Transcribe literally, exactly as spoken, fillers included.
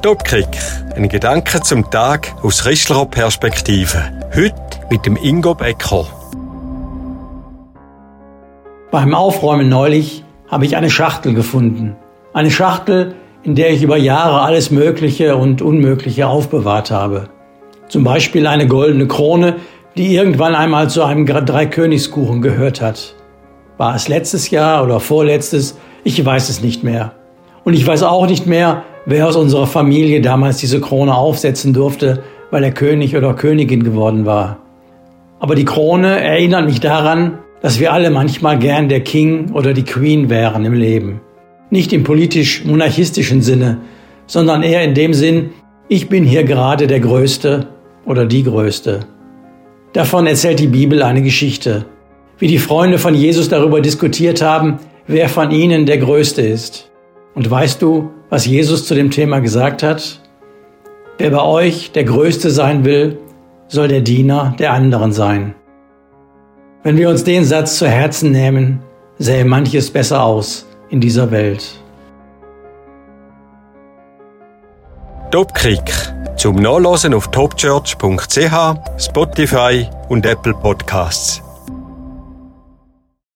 Topkick, ein Gedanke zum Tag aus christlicher Perspektive. Heute mit dem Ingo Becker. Beim Aufräumen neulich habe ich eine Schachtel gefunden. Eine Schachtel, in der ich über Jahre alles Mögliche und Unmögliche aufbewahrt habe. Zum Beispiel eine goldene Krone, die irgendwann einmal zu einem Dreikönigskuchen gehört hat. War es letztes Jahr oder vorletztes? Ich weiß es nicht mehr. Und ich weiß auch nicht mehr, wer aus unserer Familie damals diese Krone aufsetzen durfte, weil er König oder Königin geworden war. Aber die Krone erinnert mich daran, dass wir alle manchmal gern der King oder die Queen wären im Leben. Nicht im politisch-monarchistischen Sinne, sondern eher in dem Sinn, ich bin hier gerade der Größte oder die Größte. Davon erzählt die Bibel eine Geschichte, wie die Freunde von Jesus darüber diskutiert haben, wer von ihnen der Größte ist. Und weißt du, was Jesus zu dem Thema gesagt hat? Wer bei euch der Größte sein will, soll der Diener der anderen sein. Wenn wir uns den Satz zu Herzen nehmen, sähe manches besser aus in dieser Welt. Topkick zum Nachlesen auf topchurch punkt c h, Spotify und Apple Podcasts.